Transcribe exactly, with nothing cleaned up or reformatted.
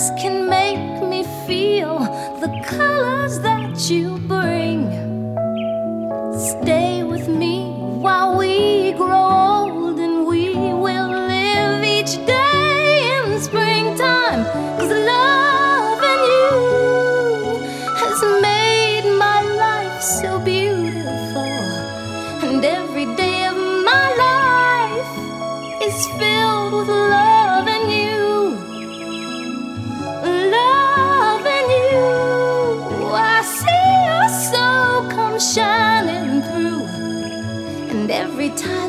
just can make me feel the colors that you bring. Stay with me while we grow old, and we will live each day in springtime. 'Cause loving you has made my life so beautiful, and every day of my life is filled with loving you. Loving you, I see your soul come shining through, and every time